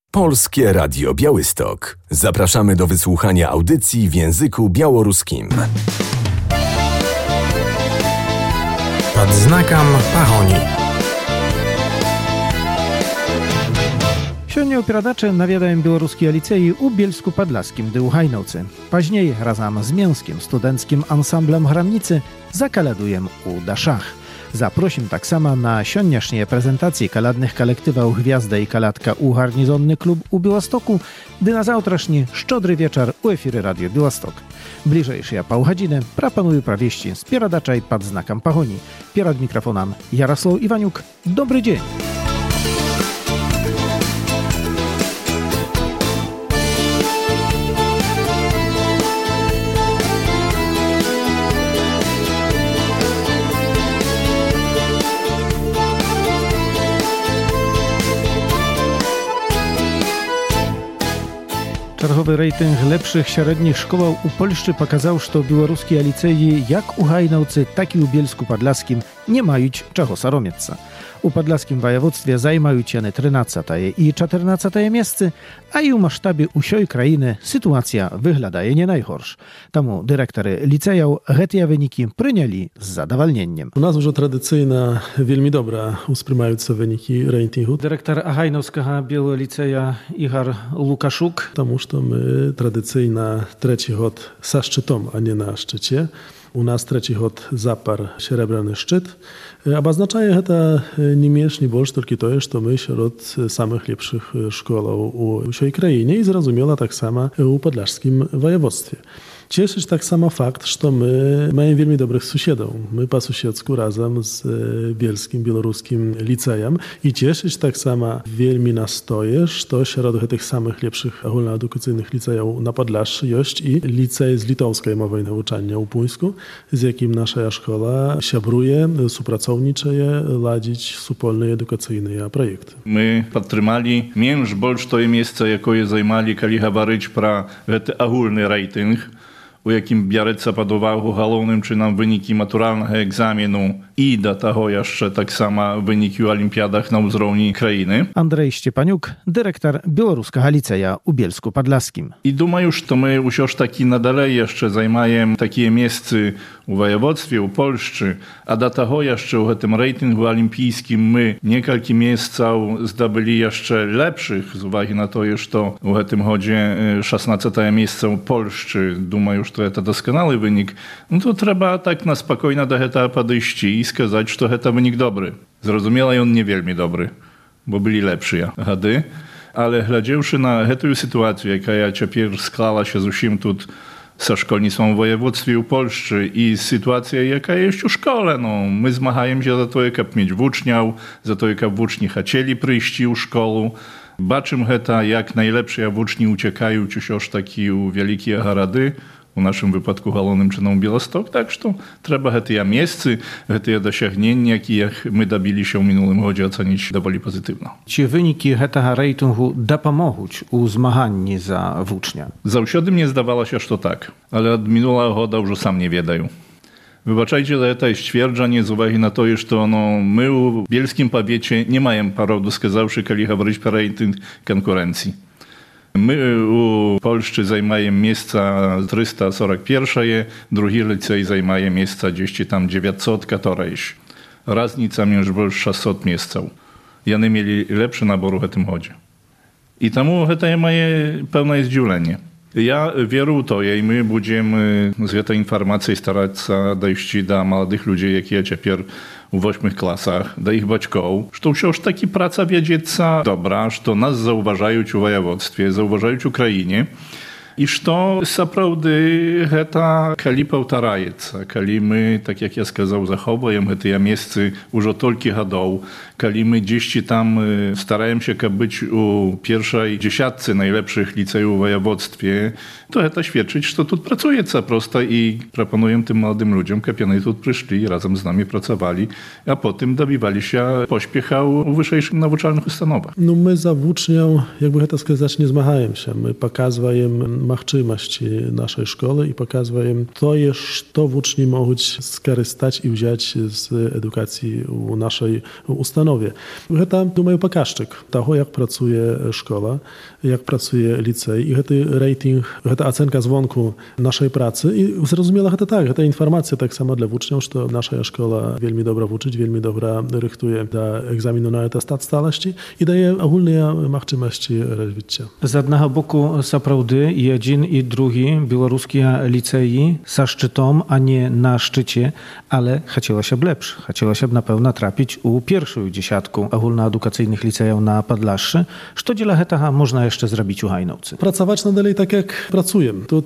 Polskie Radio Białystok. Zapraszamy do wysłuchania audycji w języku białoruskim. Pod znakом pahoni. Сегодня упірадачы наведаем беларускія ліцеі ў Бельску-Падляскім ды ў Гайнаўцы. Пазней разам з менскім студэнцкім ансамблем грамніцы закалядуем у Дашах. Zaprosим tak samo na siódmieżnie prezentacji kaladnych kolektywów Gwiazda i Kaladka u Garnizonny Klub u Białostoku, gdy na zawtraśni szczodry wieczór u efiry Radio Białystok. Bliżejsze pół godziny proponuję prawieści z pieradaczej pod znakiem pahoni. Pierad mikrofonem Jarosław Iwaniuk. Dobry dzień. Czerwowy rating lepszych średnich szkoł u Polszczy pokazał, że białoruskie liceje jak u Gajnałcy, tak i u Bielsku-Podlaskim nie mają czego saromiecza. U Podlaskim województwie zajmują cieny 13 i 14 miejsce, a i u masztabie usioj krainy sytuacja wygląda nie najgorsz. Temu dyrektory licejów te wyniki przyjęli z zadowolnieniem. U nas już tradycyjna, wielmi dobra usprzymające wyniki ratingu. Dyrektor Gajnowskiego Białoliceja Igor Łukaszuk. Тому что my tradycyjna trzeci hod za szczytom, a nie na szczycie. U nas trzeci hod zaparł srebrny szczyt. Oznacza to nie mniejsze, nie больше, tylko to, że my wśród samych lepszych szkół u tej krainie i zrozumiała tak samo u podlaskim województwie. Cieszy tak samo fakt, że my mamy wielmi dobrych sąsiadów. My po sąsiedzku razem z Bielskim, Białoruskim Licejem i cieszy tak samo wielmi nastoje, że wśród tych samych lepszych ogólnoedukacyjnych licejów na Podlaszu jest i licej z litowskiej mowy nauczania u Puńsku, z jakim nasza szkoła siabruje, współpracownicze, ladzić wspólne edukacyjne projekty. My podtrzymali mniejsze больше to miejsce, jakie zajmali, kiedy говорить про ogólny rating, у яким бярэцца пад увагу галоўным чынам вынікі матуральнага экзамену і да таго яшчэ таксама вынікі ў алімпіядах на ўзроўні краіны. Andrzej Szczepaniuk, dyrektor Białoruskiego Liceja u Bielsku-Podlaskim. I думаю, што мы ўсё ж такі надалей яшчэ займаем такія месцы у ваяводстве, у Польшчы, а да таго яшчэ ў гэтым рэйтынгу алімпійскім мы некалькі месцаў здабылі яшчэ лепшых з увагі на тое, што ў гэтым годзе 16 месца ў Польшчы. Думаю, что это досконалы выник, no to trzeba tak na spokojnie do tego podejść i сказать, że to wynik dobry. Zrozumiała on nie wielmi dobry, bo byli lepsi gady, ale глядзеўшы na tę sytuację, jaka teraz sklała się z усім тут со szkolnictwem w województwie u Polszczy i sytuacja, jaka jest u szkole, no, my zmagamy się za to, jak mieć uczniów, za to, jak uczni chcieli przyjść u szkołę. Baczym heta, jak najlepsze uczni uciekają, czy już taki u wielkie garady, u naszym wypadku галоўным чынам Białystok, tak że trzeba te miejsce, te dosięgnięcia, jakie my dobili się w minulym roku ocenić dowoli pozytywno. Czy wyniki tego ratingu dopomogą u zmaganiu za ucznia? Zawsze mnie zdawało się, że tak, ale od minulego roku już sam nie wiedają. Wybaczajcie, że to jest stwierdzenie z uwagi na to, że my w bielskim powiecie nie mamy parodu skazawszy, kiedy mówić o rating konkurencji. My u Polszczy zajmujemy miejsca 341, drugi licej zajmuje miejsca gdzieś tam 900 któreś. Raznica między больше 600 miejsców. I oni mieli lepszy nabór w tym chodzie. I temu to jest moje pełne zdziwienie. Ja wierzę w to i my będziemy z tej informacji starać się dojść do młodych ludzi, jakie teraz u 8 klasach, do ich baćków, że wciąż taki praca wiedzieca dobra, że nas zauważają w województwie, zauważają w Ukrainie i że naprawdę ta kali powtarzaється, kali my, tak jak ja сказав, zachowujemy te miejsca już od tolki lat, kali my gdzieś tam staramy się być u pierwszej dziesiątce najlepszych licejów w województwie, to świadczyć, że tu pracuje prosto i proponuję tym młodym ludziom, żeby oni tu przyszli, razem z nami pracowali, a potem dobywali się pośpiecha u wyższych nauczalnych ustanowach. No my za ucznią, jakby to сказать, nie zmagamy się. My pokazujemy махчимости нашей школы и показываем то, что учни могут скористать и взять з edukacji u naszej ustanowie. To, думаю, показчик того, jak pracuje szkoła, jak pracuje licej i ten rating, ta ocenka dzwonku naszej pracy i zrozumiała to tak, ta informacja tak samo dla uczniów, że nasza szkoła wielmi dobra uczyć, wielmi dobra rychtuje do egzaminu na atestat stalości i daje ogólne możliwości rozwoju. Z jednego boku saprawdy jeden i drugi białoruskie liceji za szczytom, a nie na szczycie, ale chciało się lepszy. Chciało się na pewno trafić u pierwszą dziesiątku ogólnoedukacyjnych licejów na Podlaszu. Co dziela hetaha można jeszcze zrobić u Hajnowcy? Pracować nadal tak jak pracujemy. Tu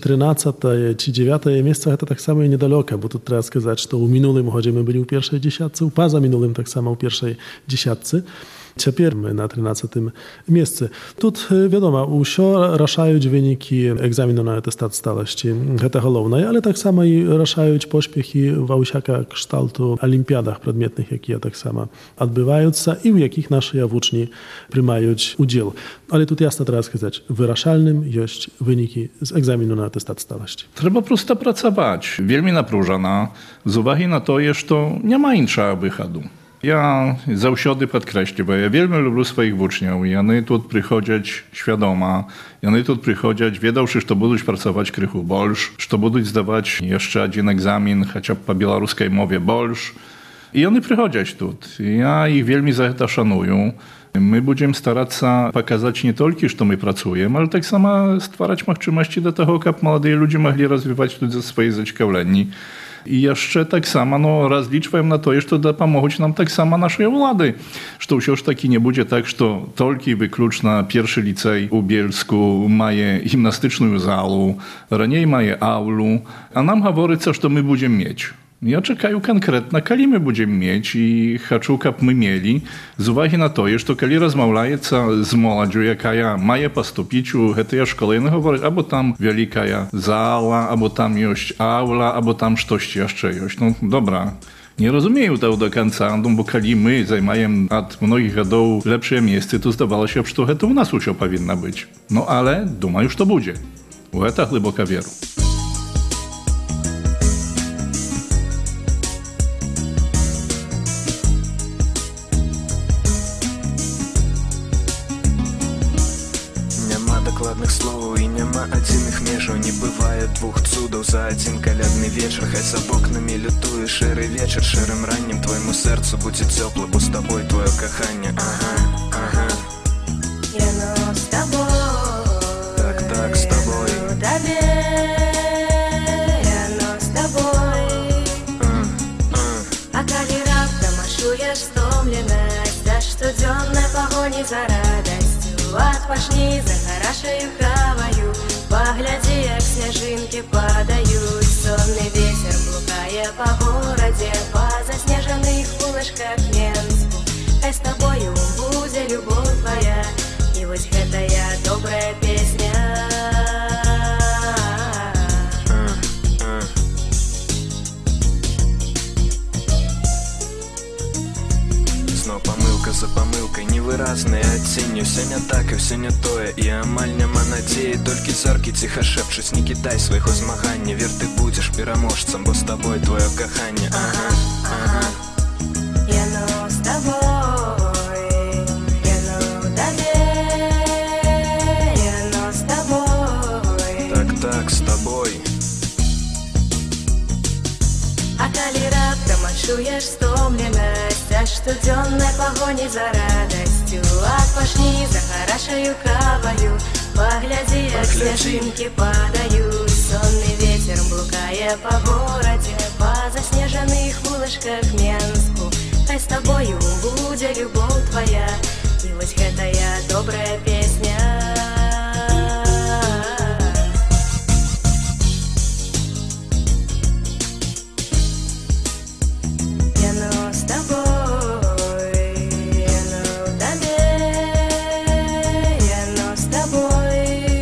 13 czy 9 miejsce to tak samo i niedaleko, bo tu trzeba сказать, że u minulym chodzie my byli u pierwszej dziesiątce, u poza minulym tak samo u pierwszej dziesiątce. Teraz my na 13 miejscu. Tu wiadomo, wszystko raszają wyniki egzaminu na atestat stalości, to główne, ale tak samo i raszają pośpiechy w wszelkiego kształtu olimpiadach przedmiotnych, jakie tak samo odbywają się i w jakich nasi uczni przyjmują udział. Ale tu jasno trzeba сказать, wyraszalnym jest wyniki z egzaminu na atestat stalości. Trzeba prosto pracować. Wielmi napróżona, z uwagi na to, że to nie ma innego wychodu. Ja zawsze podkreślam, bo ja wielmi lubię swoich uczniów i oni tu przychodzą świadoma, i oni tu przychodzą, wiedząc, że będą pracować krychu больше, że będą zdawać jeszcze jeden egzamin, chociaż po białoruskiej mowie больше. I oni przychodzą tu. Ja ich wielmi za to szanuję. My będziemy starać się pokazać nie tylko, że my pracujemy, ale tak samo stwarzać możliwości do tego, aby młodzi ludzie mogli rozwijać tu ze swojej zaciekawieni. I jeszcze tak samo rozliczam na to, że to pomogą nam tak samo nasze władze. Że to już taki nie będzie tak, że tylko i wyłącznie pierwszy licej u Bielsku ma gimnastyczną salę, raniej ma aulu, a nam mówi, że my będziemy mieć. Ja czekаю konkretnie, kiedy my będziemy mieć i chcę, aby my mieli, z uwagi na to, że kiedy rozmawia się z młodzieżą, jaka ma postąpić do tej szkoły, no mówi, albo tam wielka sala, albo tam jest aula, albo tam coś jeszcze jest. No dobra, nie rozumieją tego do końca, bo kiedy my zajmujemy od mnogich lat lepsze miejsce, to zdawało się, że to u nas już powinno być. No ale думаю, że to będzie. U to głęboka wiara. Докладных слов и нема одиных межу. Не бывает двух цудов за один колядный вечер. Хай за окнами лютує шерий вечер. Шерим ранним твоему сердцу будет тепло, бо с тобой твое кохання. Ага, ага. Я ну с тобой. Так, с тобой. Я ну с тобой. А коли раптом ашуешь стомленность, за штоденной погони за радостью, отпашни за хорошею хаваю, погляди, як снежинки падают. Сонный ветер, блукая по городе, по заснеженных улочках Менску. Хай с тобою будет любовь твоя, и вот это я добрая песня. Снова помылка за помылкой, невыразные оттенью. Все не так и все не тое, и амаль нема надеи. Только зорки тихо шепчусь, не кидай своих змагань. Вер, ты будешь переможцем, бо с тобой твое кохання. Ага, ага. Я ну с тобой, я ну далее, я ну с тобой. Так, с тобой. А коли раптом ашуешь стомленность, а штоденной погони за радостью, отпашни за хорошею кавою, погляди, як снежинки падают. Сонный ветер, блукая по городе, по заснеженных улочках Менску. Хай с тобою будет любовь твоя, и вот это я добрая песня.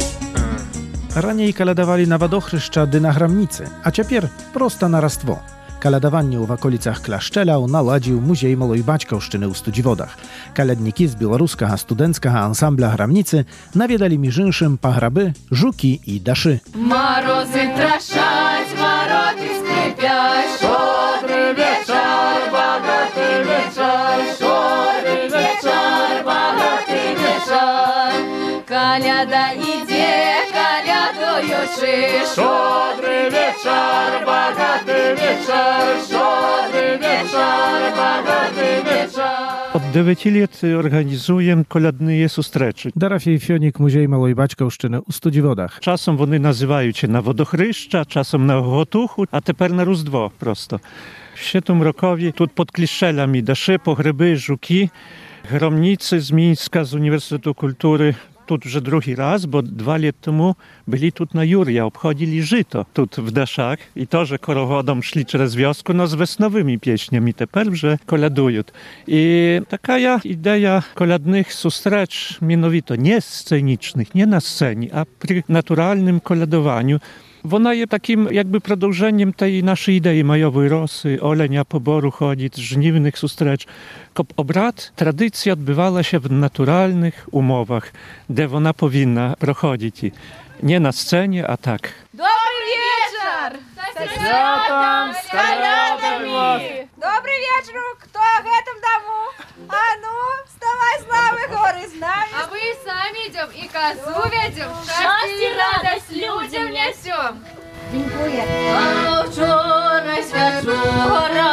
Raniej kaledawali na wadochryszcza dy na Hramnicy, a ciapier prosta na rastwo. Kaladowanie w okolicach Klaszczelał naładził Muzej Maloj Baćkowszczyny u Studziwodach. Kaledniki z białoruskiego studenckiego ansambla Hramnicy nawiedali miżynszym pahraby, żuki i daszy. Морози трашать, вороты скрипят, щедрый вечер, богатый вечер, щедрый вечер, богатый вечер. Коляда иде, колядуючи, щедрый вечер, богатый вечер, щедрый вечер, богатый вечер. Od 9 lat organizuję kolядные зустрічі. Darafiej Fionik Muzej Maloj Baćkowszczyny u Studziwodach. Czasem вони називають на водохреща, часом на Готуху, а тепер на Різдво просто. В цьому рокові тут під Кліщелями даші, погреби, жуки, громниці з Мінська, з Університету культури. Тут вже другий раз, бо 2 літа тому byli тут на Юрія, обходили жито тут в Дашах i теж хороводом szli через wiosku, no z wesnowymi pieśniami, тепер вже колядують. I taka idea kolядних зустріч, mianowito nie scenicznych, nie na scenie, a przy naturalnym koladowaniu. Wona jest takim jakby продовженням tej naszej idei majowej rosy, olenia poboru chodzić, żniwnych zustrecz. Obrad, tradycja odbywała się w naturalnych umowach, gdzie ona powinna prochodzić. Nie na scenie, a tak. Добрый вечер! Со святом, с колядами! Добрый вечер! Кто в этом дому? А ну, вставай, славы горы с нами! А мы сами идем и козу ведем, счастье и радость людям несем! Dziękuję. А вчора свячора,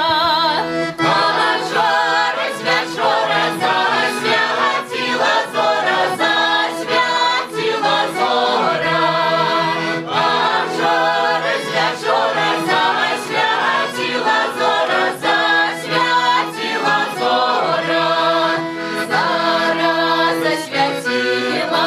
а вчора свячора, засвятила зора, засвятила зора. А вчора свячора, засвятила зора, засвятила зора. Зора засвятила,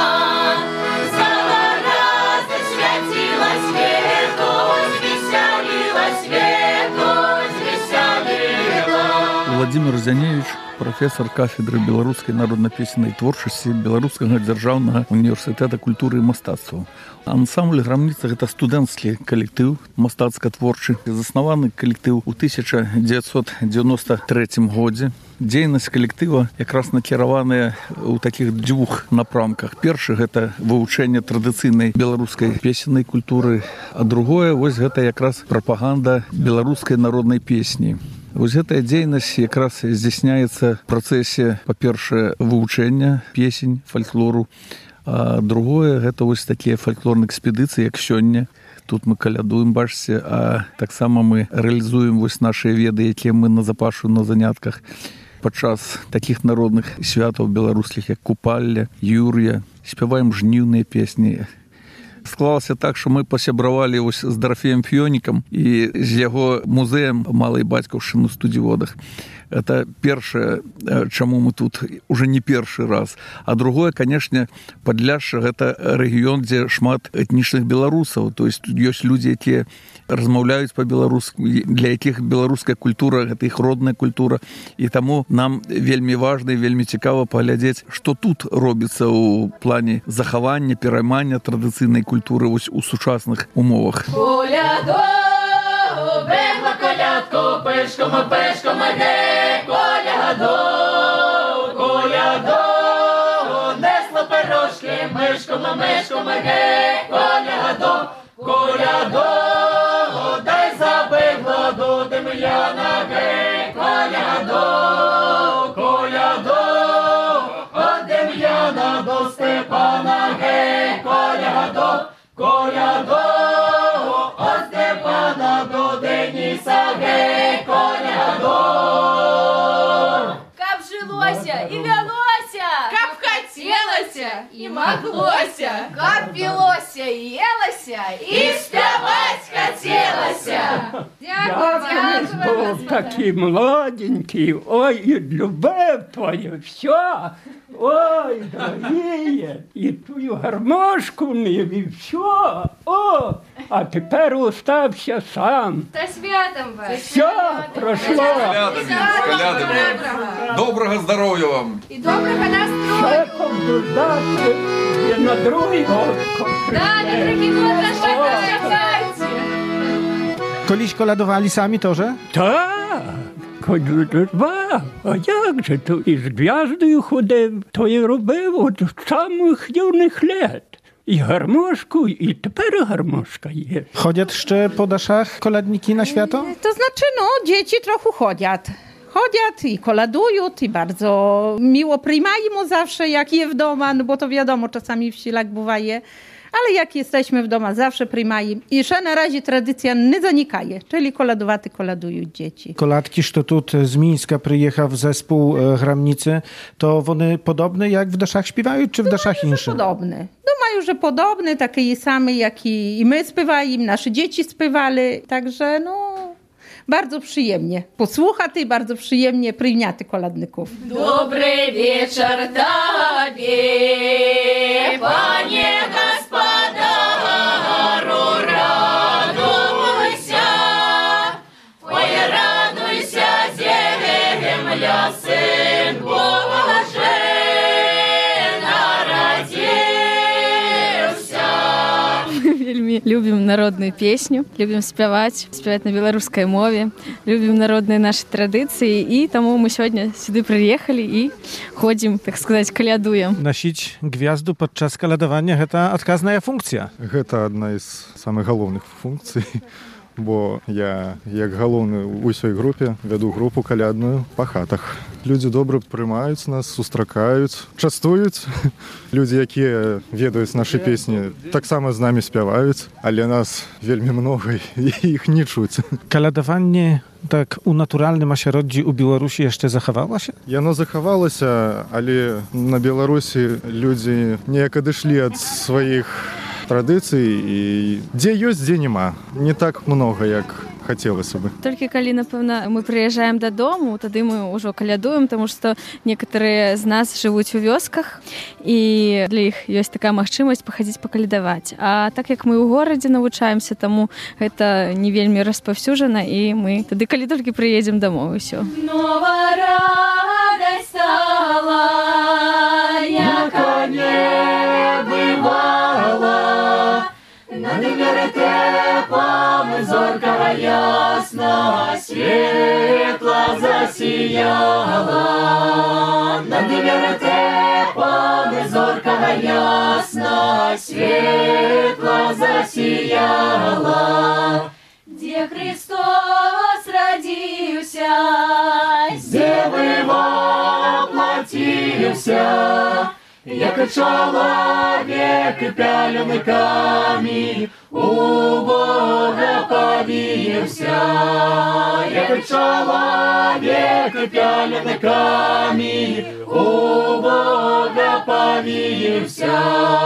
зора засвятила свету, звеселила свету, звеселила. Владимир Зяневич, професор кафедры беларускай народна-песеннай творчасці Беларускага дзяржаўнага універсітэта культуры і мастацтваў. Ансамбль Грамніца гэта студэнцкі калектыў мастацка-творчы. Заснаваны калектыў у 1993 годзе. Дзейнасць калектыва якраз накіраваная ў такіх двух напрамках. Першы гэта вывучэнне традыцыйнай беларускай песеннай культуры, а другое вось гэта якраз прапаганда беларускай народнай песні. Вось гэтая дзейнасць якраз здзяйсняецца в працэсе, па-першае, вывучэння песень, фальклору, а другое гэта вось такія фальклорныя экспедыцыі, як сёння. Тут мы калядуем, бачыце, а таксама мы рэалізуем вось нашыя веды, якія мы назапашуем на занятках падчас такіх народных святаў беларускіх, як Купалля, Юр'я, спяваем жніўныя песні. Склалася так, што мы пасябравалі з Дорофеем Фёнікам і з яго музеем Малай Бацькаўшчыны ў Студзіводах. Это першае, чаму мы тут уже не першы раз. А другое, канешне, Падляшша — гэта рэгіён, дзе шмат этнічных беларусаў. То есть тут ёсць людзі, якія размаўляюць па-беларуску, для якіх беларуская культура — гэта іх родная культура. І таму нам вельмі важна і вельмі цікава паглядзець, што тут робіцца ў плане захавання, пераймання традыцыйнай культуры вось у сучасных умовах. Бегла колядку, пишком, пишком, іде, коляду, коляду, несла пирожки, мишком, мишком, іде, коляду, коляду, дай забегла до Дем'яна, ге, коляду, коляду, от Дем'яна до Степана, ге, коляду, коляду. Каб жилося і вялося, каб хацелася і маглося, каб пілося і елася і спяваць хацелася. Дякую, був такий молоденький, ой, і любив твоє все, ой, дорогие, і тую гармошку мив, і все, о, а тепер остався сам. Та святом вас. Все, прошло. Доброго здоров'я вам. І доброго настрою. Все побуждати і на другий год. Да, на другий год наш Koliś koladowali sami тоже? Tak, kolядував. А як же то? І з гвяздою ходив, то і робив от з самих юних літ. І гармошку, і тепер гармошка є. Ходять ще po daszach koladniki na święto? To znaczy, no, dzieci trochę chodziat. Chodziat i koladują, i bardzo miło przyjmają zawsze, jak je w doma, no bo to wiadomo, czasami w silach bywa je. Ale jak jesteśmy w domu, zawsze przyjmają. I jeszcze na razie tradycja nie zanikaje, czyli koladowaty koladują dzieci. Koladki, że tu z Mińska przyjechał zespół Hramnicy, to one podobne jak w daszach śpiewają, czy w daszach inszych? Podobne. Mają, że podobne, takie same, jak i my śpiewali, nasze dzieci śpiewali, także no bardzo przyjemnie posłuchać i bardzo przyjemnie przyjmiać koladników. Добрый вечер, Тебе, Пане Господару, радуйся, ой, радуйся, земля, Сын Божий народился. Вельмі любім народную песню, любім спяваць на беларускай мове, любім народныя нашы традыцыі, і таму мы сёння сюды прыехалі і ходзім, так сказаць, калядуем. Насіць гвязду падчас каляdowania гэта адказная функція. Гэта адна з самых галоўных функцый. Бо я, як галоўны ў усёй групе, вяду групу калядную па хатах. Людзі добра прымаюць нас, сустракаюць, частуюць. Людзі, якія ведаюць нашы песні, таксама з намі спяваюць, але нас вельмі многа і іх не чуць. Каляdowanie так у натуральным асяроддзі ў Беларусі яшчэ захавалася? Яно захавалася, але на Беларусі людзі неяк адышлі ад сваіх традыцый, і дзе ёсць, дзе няма. Не так много, як хацелася бы. Толькі калі, напэўна, мы прыязджаем дадому, тады мы ўжо калядуем, таму што некаторыя з нас жывуць у вёсках, і для іх ёсць такая магчымасць пахадзіць пакалядаваць. А так як мы ў горадзе навучаемся, таму гэта не вельмі распаўсюджана, і мы тады, калі толькі прыедзем дамоў, і ўсё. Нова радость стала, яка не бывала. Над вертепом зоркого ясно светло засияла. Над вертепом зоркого ясно светло засияла. Где Христос родился, девы воплотился, як человек пяленками у Бога повился, як человек пяленками у Бога повился.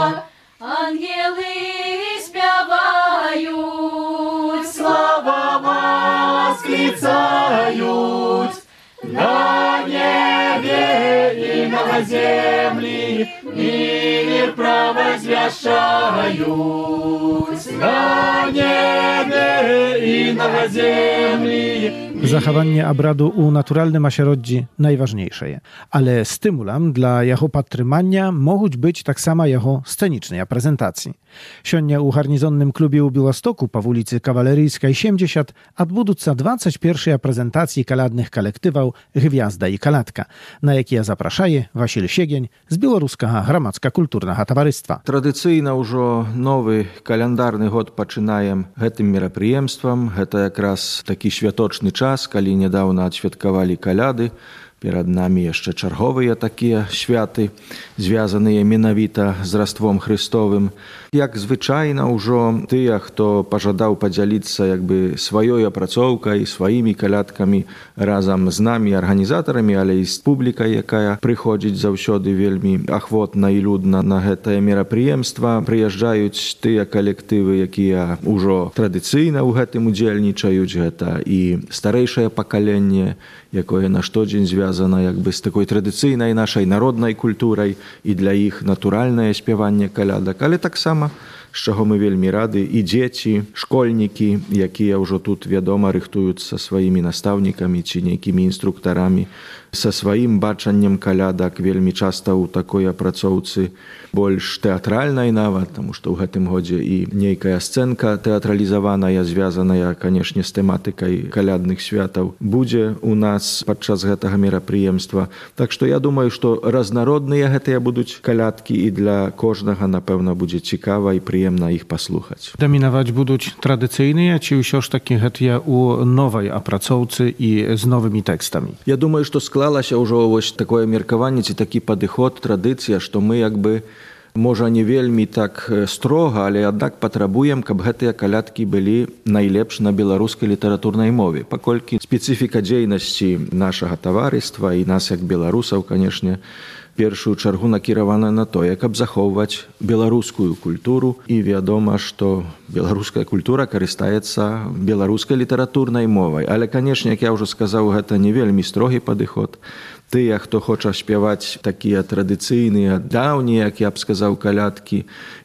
Ангелы спевают, слава восклицают, на небе и на земле мир провозвещают. На небе и на земле. Zachowanie obradu u naturalnym asieroddzi najważniejsze je, ale stymulem dla jego podtrzymania mogą być tak samo jego scenicznej prezentacji. Siądnia u garnizonnym klubie u Białostoku po ulicy Kawaleryjskiej 70 odbędą się 21 prezentacji kaladnych kolektywał Gwiazda i Kaladka, na jakie zapraszaje Wasil Siegień z Białoruskiego Громадска-культурнага таварыства. Традыцыйна ўжо новы каляндарны год пачынаем гэтым мерапрыемствам. Гэта якраз такі святочны час, калі нядаўна адсвяткавалі каляды. Перад намі яшчэ чарговыя такія святы, звязаныя менавіта з Раством Христовым. Як звычайна ўжо тыя, хто пажадаў падзяліцца сваёй апрацоўкай, сваімі калядкамі разам з намі, арганізатарамі, але і з публікай, якая прыходзіць заўсёды вельмі ахвотна і людна на гэтае мерапрыемства. Прыязджаюць тыя калектывы, якія ўжо традыцыйна ў гэтым удзельнічаюць. Гэта і старэйшае пакаленне, якое на штодзень звязана з такой традыцыйнай нашай народнай культурай, і для іх натуральнае спяванне калядак, але таксама чаго мы вельмі рады, і дзеці, школьнікі, якія ўжо тут, вядома, рыхтуюцца сваімі настаўнікамі ці нейкімі інструктарамі, са сваім бачаннем калядак, вельмі часта ў такой апрацоўцы больш тэатральнай нават, таму што ў гэтым годзе і нейкая сцэнка тэатралізаваная, звязаная, канешне, з тэматыкай калядных святаў, будзе у нас падчас гэтага мерапрыемства. Так што я думаю, што разнародныя гэтыя будуць калядкі, і для кожнага, напэўна, будзе цікава і прыемна іх паслухаць. Дамінаваць будуць традыцыйныя, ці ўсё ж такі гэтыя ў новай апрацоўцы і з новымі тэкстамі? Я думаю, што склалася ўжо вось такое меркаванне ці такі падыход, традыцыя, што мы як бы можа не вельмі так строга, але аднак патрабуем, каб гэтыя калядкі былі найлепш на беларускай літаратурнай мове, паколькі спецыфіка дзейнасці нашага таварыства і нас як беларусаў, канешне, першую чаргу накіравана на тое, каб захоўваць беларускую культуру, і вядома, што беларуская культура карыстаецца беларускай літаратурнай мовай. Але, канешне, як я ўжо сказаў, гэта не вельмі строгі падыход. Тыя, хто хоча спяваць такія традыцыйныя, даўнія, як я б сказаў, калядкі,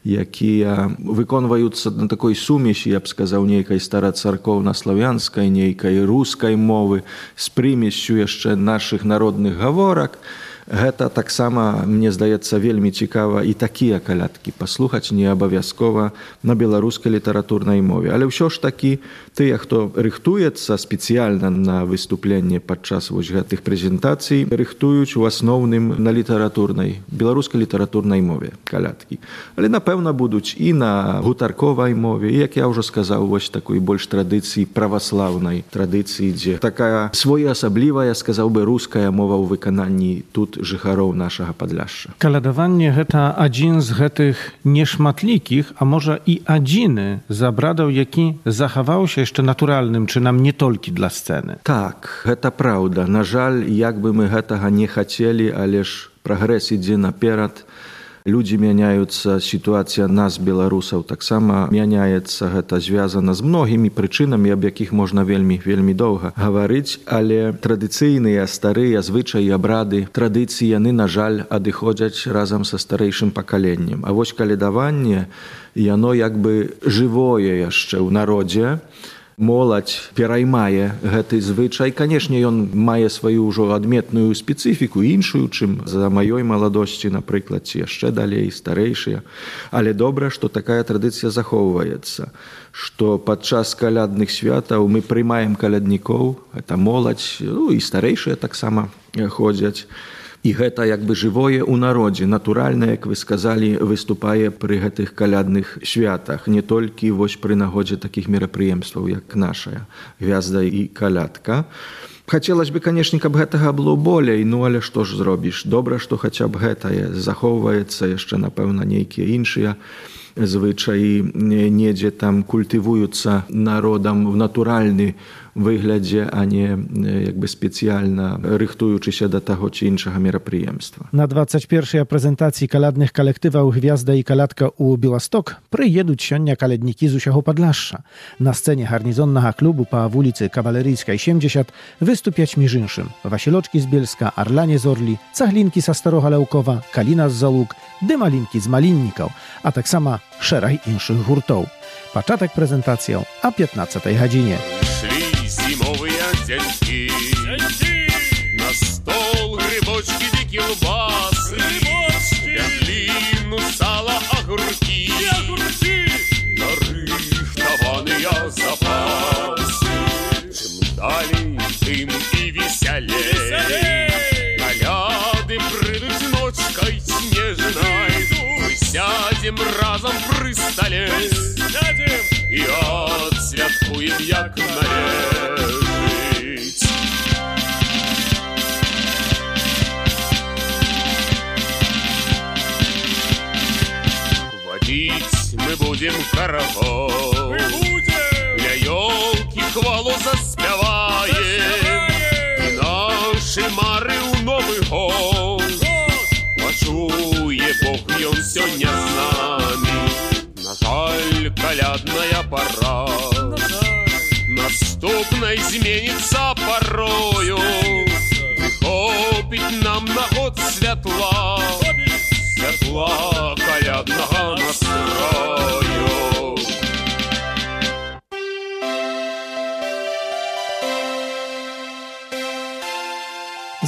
якія выконваюцца на такой сумесі, я б сказаў, нейкай старацаркоўна-славянскай, нейкай рускай мовы, з прымессю яшчэ нашых народных гаворак, гэта таксама, мне здаецца, вельмі цікава і такія калядкі паслухаць, не абавязкова на беларускай літаратурнай мове. Але ўсё ж такі, тыя, хто рыхтуецца спецыяльна на выступленне падчас вось гэтых прэзентацый, рыхтуюць у асноўным на літаратурнай, беларускай літаратурнай мове калядкі. Але, напэўна, будуць і на гутарковай мове, і, як я ўжо сказаў, вось такой больш традыцыі праваслаўнай традыцыі, дзе такая своеасаблівая, сказаў бы, руская мова ў выкананні тут жыхароў нашага Падляшша. Калядаванне гэта адзін з гэтых нешматлікіх, а можа і адзіны з абрадаў, які захаваўся яшчэ натуральным чынам не толькі для сцэны. Так, гэта праўда. На жаль, як бы мы гэтага не хацелі, але ж прагрэс ідзе наперад. Людзі мяняюцца, сітуацыя нас, беларусаў, таксама мяняецца. Гэта звязана з многімі прычынамі, аб якіх можна вельмі доўга гаварыць, але традыцыйныя, старыя звычаі, абрады, традыцыі, яны, на жаль, адыходзяць разам са старэйшым пакаленнем. А вось калядаванне, яно як бы жывое яшчэ ў народзе. Моладзь пераймае гэты звычай. Канешне, ён мае сваю ўжо адметную спецыфіку, іншую, чым за маёй маладосці, напрыклад, ці яшчэ далей, старэйшыя. Але добра, што такая традыцыя захоўваецца, што падчас калядных святаў мы прымаем каляднікоў, гэта моладзь, і старэйшыя таксама ходзяць. І гэта як бы жывое ў народзе, натуральна, як вы сказалі, выступае пры гэтых калядных святах, не толькі вось пры нагодзе такіх мерапрыемстваў, як нашая гвязда і калядка. Хацелось бы, канешне, каб гэтага было болей, але што ж зробіш? Добра, што хаця б гэтае захоўваецца, яшчэ, напэўна, нейкія іншыя звычаі недзе там культывуюцца народам в натуральны выглядзе, а не як бы спецыяльна рыхтуючыся да таго ці іншага мерапрыемства. На 21-й прэзентацыі калядных калектываў «Гвязда» і «Калядка» ў Беласток прыедуць сёння каляднікі з усяго Падляшша. На сцэне гарнізоннага клубу па вуліцы Кавалерыйскай, 70 выступяць між іншым Васілочкі з Бельска, Арлане з Орлі, Цаглінкі са Старога Ляўкова, Каліна з Залук, Дымалінкі з Маліннікаў, а таксама шэраг іншых гуртоў. Пачатак прэзентацыяў о 15-й гадзіне. Зимовые дядьки, на стол грибочки, дикий лубасы, петлину, сало, огурки, нарыштованные запасы. Чем далее, тем и веселей, коляды придут ночкой снежной. Мы сядем разом при столе и отсвяткуем, як належить. Водить мы будем хоровод, для елки хвалу заспеваем, и наши мары у Новый год почуе Бог, и он сёння с нами. На жаль, калядная пора наступной зменится порою, выхопить нам на год святла, святла калядного настрою.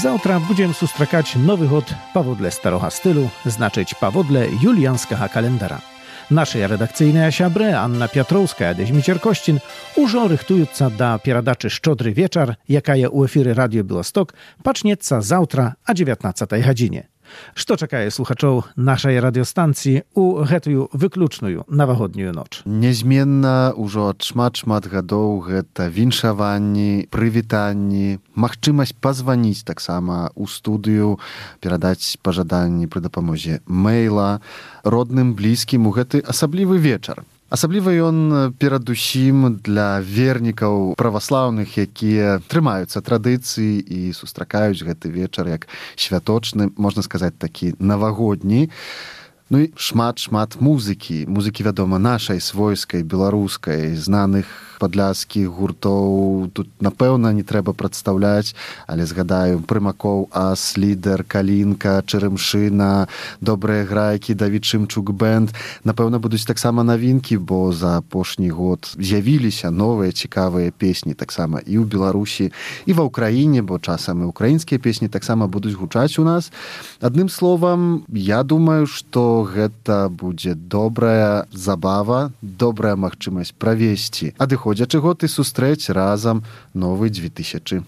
Завтра будем сустракać nowy hod pawodle starocha stylu, znaczyć pawodle julianskaha kalendara. Nasze redakcyjne siabry Anna Piotrowska i Zmicier Kościn użo rychtująca da pieradaczy Szczodry Wieczar, jaka je u efiry Radio Białystok, pacznieca zawtra a 19 godzinie. Što czekaje słuchaczów naszej radiostancji u hetuju wyklucznuju na zachodniu noc? Niezmienna już od szmat gadów to winszowanie, przywitanie, możliwość pozwonić tak samo u studiu, передać pożadanie przy dopomozie maila, rodnym, bliskim, u hety osobliwy wieczór. Асабліва ён перадусім для вернікаў праваслаўных, якія трымаюцца традыцыі і сустракаюць гэты вечар як святочны, можна сказаць, такі навагодні. Ну і шмат музыкі, вядома, нашай свойскай, беларускай, знаных падляцкіх гуртоў. Тут, напэўна, не трэба прадстаўляць, але згадаю Прымакоў, Ас, Лідер, Калінка, Чэрэмшына, добрыя грайкі, Давід Шымчук бэнд. Напэўна, будуць таксама навінкі, бо за апошні год з'явіліся новыя цікавыя песні таксама і ў Беларусі, і ва ўкраіне, бо часам і украінскія песні таксама будуць гучаць у нас. Адным словам, я думаю, што гэта будзе добрая забава, добрая магчымасць правесці адыходзячы год і сустрэць разам новы 2020.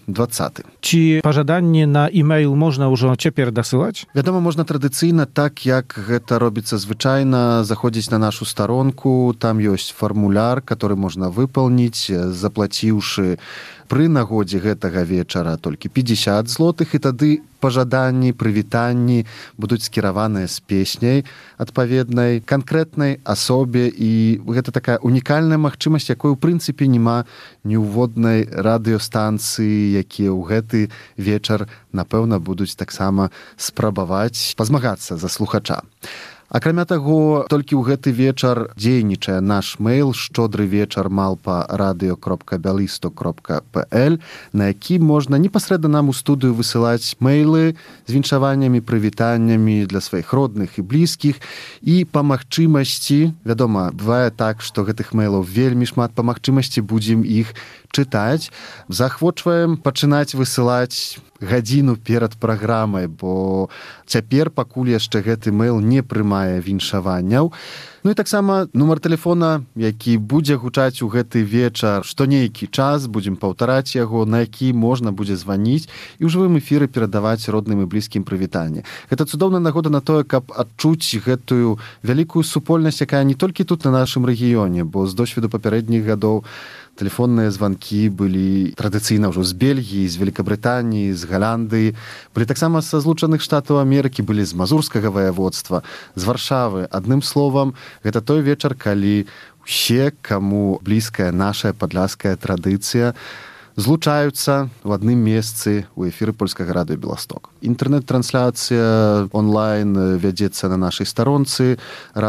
Ці пажаданне на email можна ўжо цяпер дасылаць? Вядома, можна традыцыйна, так як гэта робіцца звычайна, заходзіць на нашу старонку, там ёсць фармуляр, который можна выпалніць, заплаціўшы пры нагодзе гэтага вечара толькі 50 злотых, і тады пажаданні, прывітанні будуць скіраваныя з песняй адпаведнай канкрэтнай асобе, і гэта такая унікальная магчымасць, якой у прынцыпе няма ні ўводнай радыёстанцыі, якія ў гэты вечар, напэўна, будуць таксама спрабаваць пазмагацца за слухача. Акрамя таго, толькі ў гэты вечар дзейнічае наш мэйл щодрывечар@radio.bialystok.pl, на які можна непасрэдна нам у студыю высылаць мэйлы з віншаваннямі, прывітаннямі для сваіх родных і блізкіх, і па магчымасці, вядома, бывае так, што гэтых мэйлаў вельмі шмат, па магчымасці будзем іх чытаць. Захвочваем пачынаць высылаць гадзіну перад праграмай, бо цяпер пакуль яшчэ гэты мэйл не прымае віншаванняў. Ну і таксама нумар тэлефона, які будзе гучаць у гэты вечар, што нейкі час, будзем паўтараць яго, на які можна будзе званіць і ў жывым эфіры перадаваць родным і блізкім прывітанне. Гэта цудоўная нагода на тое, каб адчуць гэтую вялікую супольнасць, якая не толькі тут на нашым рэгіёне, бо з досведу папярэдніх гадоў тэлефонныя званкі былі традыцыйна ўжо з Бельгіі, з Великабрытаніі, з Галандыі, былі таксама са Злучаных Штатаў Амерыкі, былі з Мазурскага ваяводства, з Варшавы. Адным словам, гэта той вечар, калі ўсе, каму блізкая наша падляцкая традыцыя, злучаюцца ў адным месцы ў эфіры польскага радыё Беласток. Інтэрнэт-трансляцыя онлайн вядзецца на нашай старонцы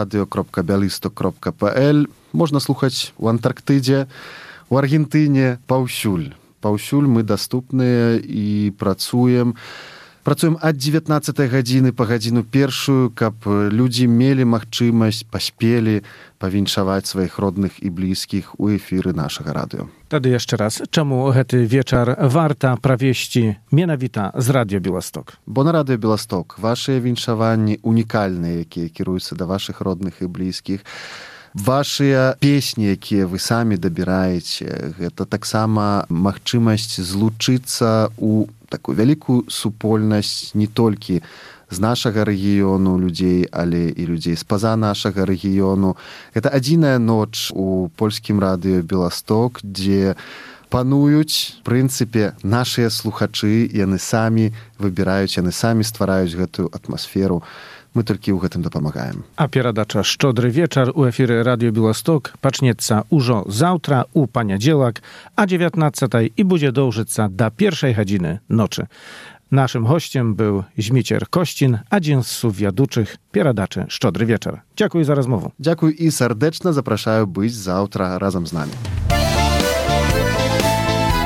radio.bialystok.pl. Можна слухаць у Антарктыдзе, у Аргентыне, паўсюль. Паўсюль мы даступныя і працуем ад 19 гадзіны па гадзіну першую, каб людзі мелі магчымасць, паспелі павіншаваць сваіх родных і блізкіх у эфіры нашага радыё. Тады яшчэ раз, чаму гэты вечар варта правесці менавіта з радыё Беласток? Бо на радыё Беласток вашыя віншаванні унікальныя, якія кіруюцца да вашых родных і блізкіх. Вашыя песні, якія вы самі дабіраеце, гэта таксама магчымасць злучыцца ў такую вялікую супольнасць не толькі з нашага рэгіёну людзей, але і людзей з-паза нашага рэгіёну. Гэта адзіная ноч у польскім радыё Беласток, дзе пануюць, в прынцыпе, нашыя слухачы, яны самі выбіраюць, яны самі ствараюць гэтую атмасферу. Мы толькі ў гэтым дапамагаем. А перадача «Szczodry wieczar» у эфіры радыё Беласток пачнецца ўжо заўтра у панядзелак а 19 і будзе доўжыцца да 1 гадзіны ночы. Нашым госцем był Zmicier Kościn, адзін з сувядучых перадачы «Szczodry wieczar». Дзякую за размову. Дзякую і сардэчна запрашаю быць заўтра разам з намі.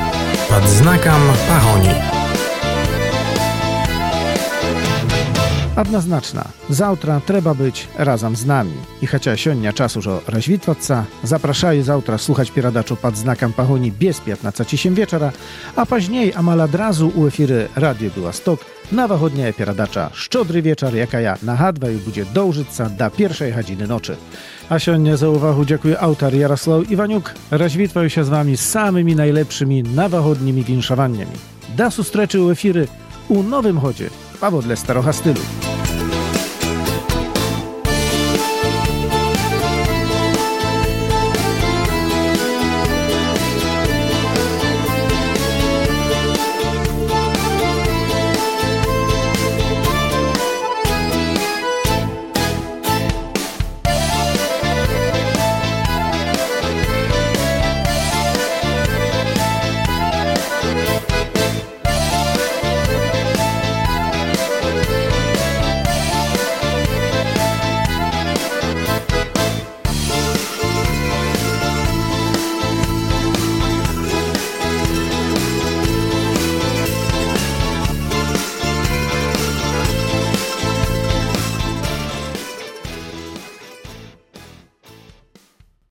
Pod znakiem Pahoni. Однозначна, завтра треба być razem z nami. I chociaż сегодня czas już rozwitwаться, zapraszаю завтра słuchać передачу pod znakiem pogoni bez 15 wieczora, a później amal od razu u efiry Radio Białystok nowochodnia передача Szczodry Wieczór, jaka ja nahadwaju będzie dążyться do 1 godziny nocy. A сегодня za uwagę dziękuję autor Jarosław Iwaniuk. Rozwitwaju się z wami z samymi najlepszymi nowochodnimi winszowaniami. Do zустрічі u efiry u nowym chodzie, a wedle staroga stylu.